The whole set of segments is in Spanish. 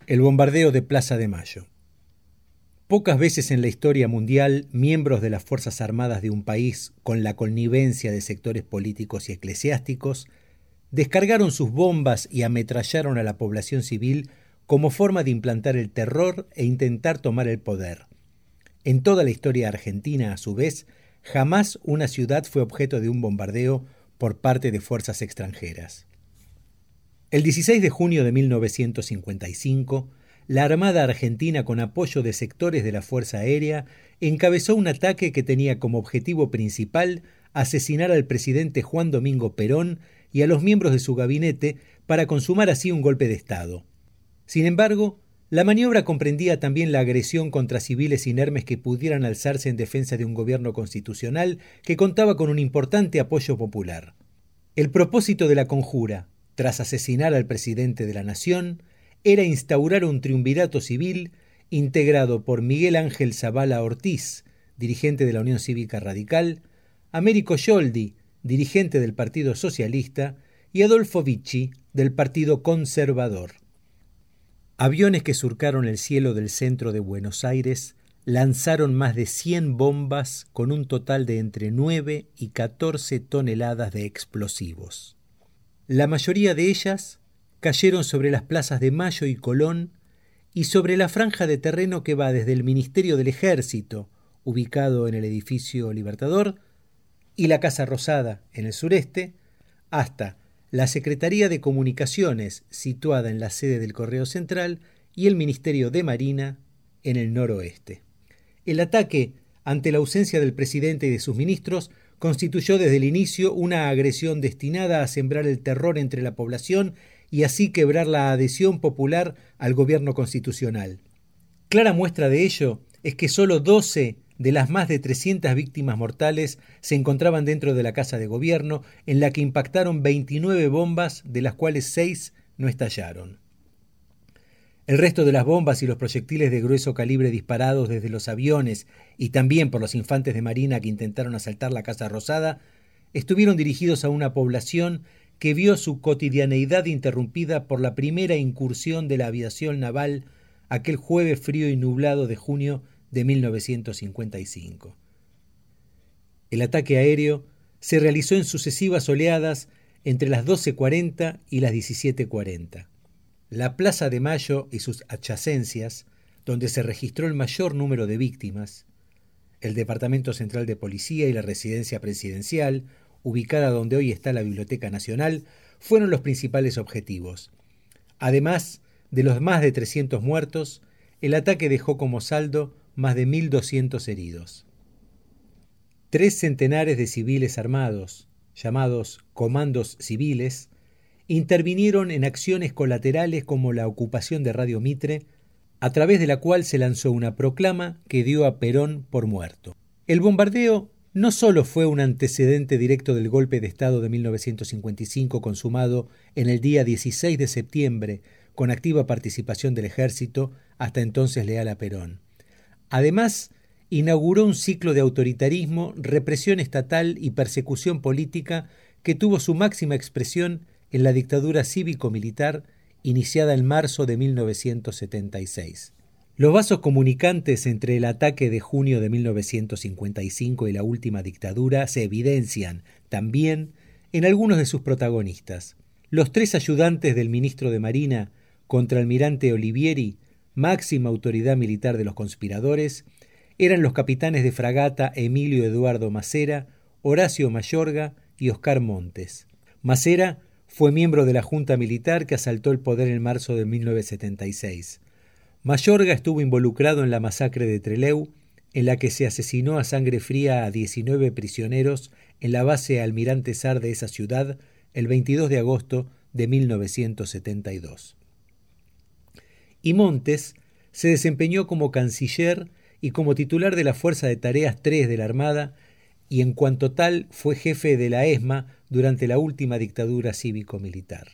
El bombardeo de Plaza de Mayo. Pocas veces en la historia mundial, miembros de las Fuerzas Armadas de un país, con la connivencia de sectores políticos y eclesiásticos, descargaron sus bombas y ametrallaron a la población civil como forma de implantar el terror e intentar tomar el poder. En toda la historia argentina, a su vez, jamás una ciudad fue objeto de un bombardeo por parte de fuerzas extranjeras. El 16 de junio de 1955, la Armada Argentina, con apoyo de sectores de la Fuerza Aérea, encabezó un ataque que tenía como objetivo principal asesinar al presidente Juan Domingo Perón y a los miembros de su gabinete para consumar así un golpe de Estado. Sin embargo, la maniobra comprendía también la agresión contra civiles inermes que pudieran alzarse en defensa de un gobierno constitucional que contaba con un importante apoyo popular. El propósito de la conjura, tras asesinar al presidente de la Nación, era instaurar un triunvirato civil integrado por Miguel Ángel Zavala Ortiz, dirigente de la Unión Cívica Radical, Américo Yoldi, dirigente del Partido Socialista, y Adolfo Vicci, del Partido Conservador. Aviones que surcaron el cielo del centro de Buenos Aires lanzaron más de 100 bombas con un total de entre 9 y 14 toneladas de explosivos. La mayoría de ellas cayeron sobre las plazas de Mayo y Colón y sobre la franja de terreno que va desde el Ministerio del Ejército, ubicado en el edificio Libertador, y la Casa Rosada, en el sureste, hasta la Secretaría de Comunicaciones, situada en la sede del Correo Central, y el Ministerio de Marina, en el noroeste. El ataque, ante la ausencia del presidente y de sus ministros, constituyó desde el inicio una agresión destinada a sembrar el terror entre la población y así quebrar la adhesión popular al gobierno constitucional. Clara muestra de ello es que solo 12 de las más de 300 víctimas mortales se encontraban dentro de la Casa de Gobierno, en la que impactaron 29 bombas, de las cuales 6 no estallaron. El resto de las bombas y los proyectiles de grueso calibre disparados desde los aviones y también por los infantes de marina que intentaron asaltar la Casa Rosada estuvieron dirigidos a una población que vio su cotidianeidad interrumpida por la primera incursión de la aviación naval aquel jueves frío y nublado de junio de 1955. El ataque aéreo se realizó en sucesivas oleadas entre las 12:40 y las 17:40. La Plaza de Mayo y sus adyacencias, donde se registró el mayor número de víctimas, el Departamento Central de Policía y la Residencia Presidencial, ubicada donde hoy está la Biblioteca Nacional, fueron los principales objetivos. Además de los más de 300 muertos, el ataque dejó como saldo más de 1.200 heridos. 3 centenares de civiles armados, llamados comandos civiles, intervinieron en acciones colaterales como la ocupación de Radio Mitre, a través de la cual se lanzó una proclama que dio a Perón por muerto. El bombardeo no solo fue un antecedente directo del golpe de Estado de 1955 consumado en el día 16 de septiembre con activa participación del ejército, hasta entonces leal a Perón. Además, inauguró un ciclo de autoritarismo, represión estatal y persecución política que tuvo su máxima expresión en la dictadura cívico-militar iniciada en marzo de 1976. Los vasos comunicantes entre el ataque de junio de 1955 y la última dictadura se evidencian también en algunos de sus protagonistas. Los 3 ayudantes del ministro de Marina, contraalmirante Olivieri, máxima autoridad militar de los conspiradores, eran los capitanes de fragata Emilio Eduardo Macera, Horacio Mayorga y Oscar Montes. Macera fue miembro de la Junta Militar que asaltó el poder en marzo de 1976. Mayorga estuvo involucrado en la masacre de Trelew, en la que se asesinó a sangre fría a 19 prisioneros en la base Almirante Sar de esa ciudad el 22 de agosto de 1972. Y Montes se desempeñó como canciller y como titular de la Fuerza de Tareas 3 de la Armada, y en cuanto tal fue jefe de la ESMA durante la última dictadura cívico-militar.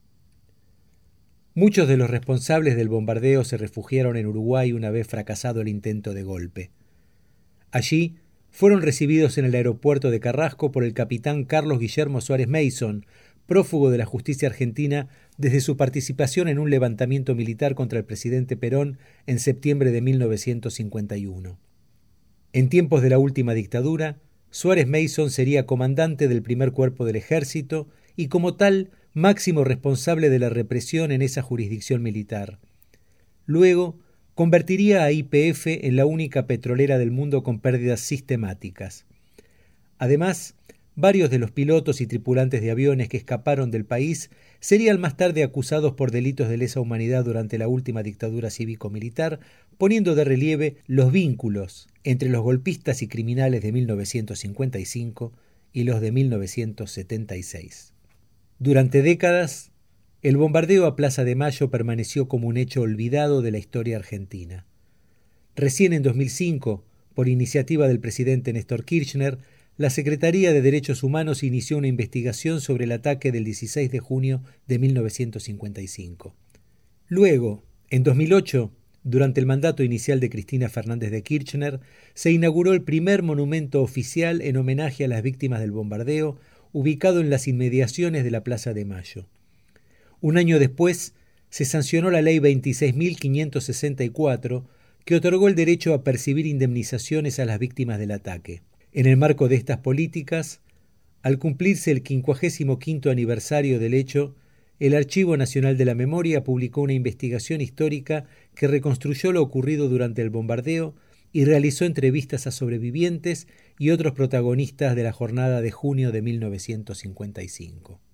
Muchos de los responsables del bombardeo se refugiaron en Uruguay una vez fracasado el intento de golpe. Allí fueron recibidos en el aeropuerto de Carrasco por el capitán Carlos Guillermo Suárez Mason, prófugo de la justicia argentina desde su participación en un levantamiento militar contra el presidente Perón en septiembre de 1951. En tiempos de la última dictadura, Suárez Mason sería comandante del primer cuerpo del ejército y como tal máximo responsable de la represión en esa jurisdicción militar. Luego, convertiría a YPF en la única petrolera del mundo con pérdidas sistemáticas. Además, varios de los pilotos y tripulantes de aviones que escaparon del país serían más tarde acusados por delitos de lesa humanidad durante la última dictadura cívico-militar, poniendo de relieve los vínculos entre los golpistas y criminales de 1955 y los de 1976. Durante décadas, el bombardeo a Plaza de Mayo permaneció como un hecho olvidado de la historia argentina. Recién en 2005, por iniciativa del presidente Néstor Kirchner, la Secretaría de Derechos Humanos inició una investigación sobre el ataque del 16 de junio de 1955. Luego, en 2008, durante el mandato inicial de Cristina Fernández de Kirchner, se inauguró el primer monumento oficial en homenaje a las víctimas del bombardeo, ubicado en las inmediaciones de la Plaza de Mayo. Un año después, se sancionó la Ley 26.564, que otorgó el derecho a percibir indemnizaciones a las víctimas del ataque. En el marco de estas políticas, al cumplirse el 55º aniversario del hecho, el Archivo Nacional de la Memoria publicó una investigación histórica que reconstruyó lo ocurrido durante el bombardeo y realizó entrevistas a sobrevivientes y otros protagonistas de la jornada de junio de 1955.